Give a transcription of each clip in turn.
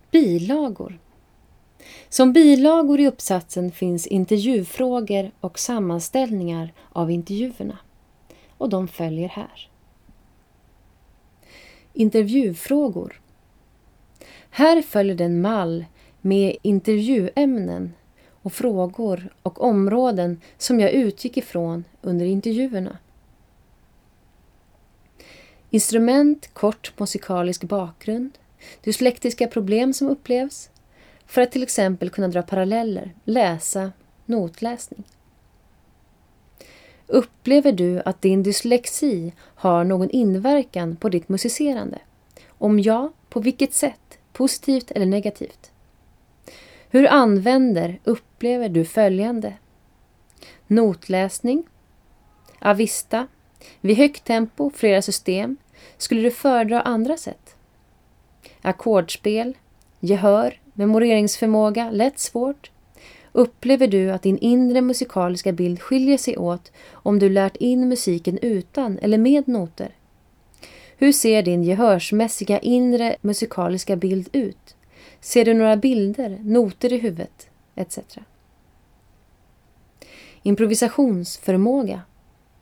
Bilagor. Som bilagor i uppsatsen finns intervjufrågor och sammanställningar av intervjuerna. Och de följer här. Intervjufrågor. Här följer den mall med intervjuämnen och frågor och områden som jag utgick ifrån under intervjuerna. Instrument, kort musikalisk bakgrund, dyslektiska problem som upplevs, för att till exempel kunna dra paralleller, läsa, notläsning. Upplever du att din dyslexi har någon inverkan på ditt musicerande? Om ja, på vilket sätt? Positivt eller negativt? Hur upplever du följande? Notläsning, avista, vid högt tempo, flera system. Skulle du föredra andra sätt? Ackordspel, gehör, memoreringsförmåga, lätt svårt. Upplever du att din inre musikaliska bild skiljer sig åt om du lärt in musiken utan eller med noter? Hur ser din gehörsmässiga inre musikaliska bild ut? Ser du några bilder, noter i huvudet, etc. Improvisationsförmåga.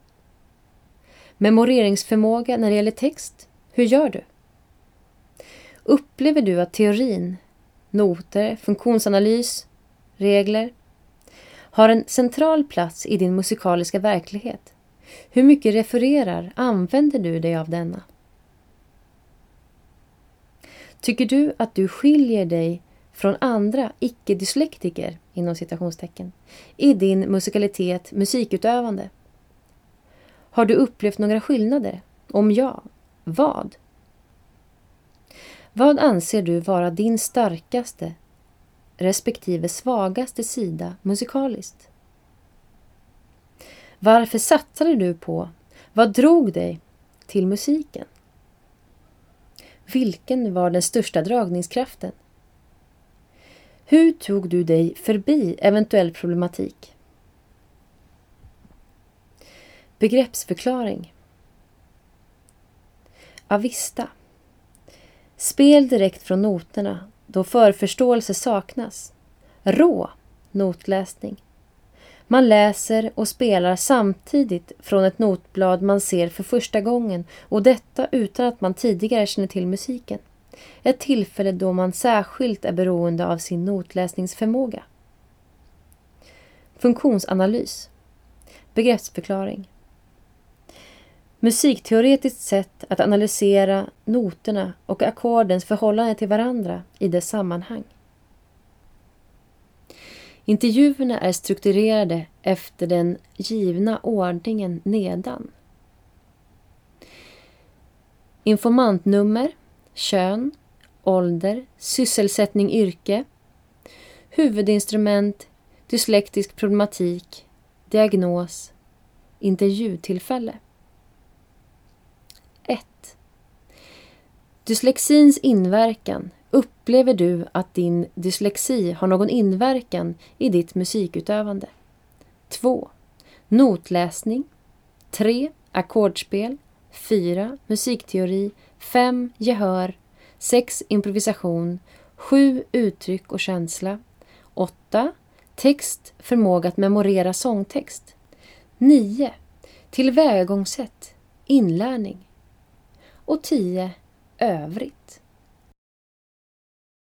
Memoreringsförmåga när det gäller text. Hur gör du? Upplever du att teorin, noter, funktionsanalys, regler har en central plats i din musikaliska verklighet? Hur mycket använder du dig av denna? Tycker du att du skiljer dig från andra icke-dyslektiker inom citationstecken i din musikalitet, musikutövande? Har du upplevt några skillnader? Om ja, vad? Vad anser du vara din starkaste respektive svagaste sida musikaliskt? Varför satsade du på? Vad drog dig till musiken? Vilken var den största dragningskraften? Hur tog du dig förbi eventuell problematik? Begreppsförklaring. Avista. Spel direkt från noterna då förförståelse saknas. Rå notläsning. Man läser och spelar samtidigt från ett notblad man ser för första gången och detta utan att man tidigare känner till musiken. Ett tillfälle då man särskilt är beroende av sin notläsningsförmåga. Funktionsanalys. Begreppsförklaring. Musikteoretiskt sätt att analysera noterna och ackordens förhållande till varandra i dess sammanhang. Intervjuerna är strukturerade efter den givna ordningen nedan. Informantnummer, kön, ålder, sysselsättning, yrke, huvudinstrument, dyslektisk problematik, diagnos, intervjutillfälle. 1. Dyslexins inverkan. Upplever du att din dyslexi har någon inverkan i ditt musikutövande? 2. Notläsning. 3. Ackordspel. 4. Musikteori. 5. Gehör. 6. Improvisation. 7. Uttryck och känsla. 8. Text. Förmåga att memorera sångtext. 9. Tillvägagångssätt. Inlärning. Och 10. Övrigt.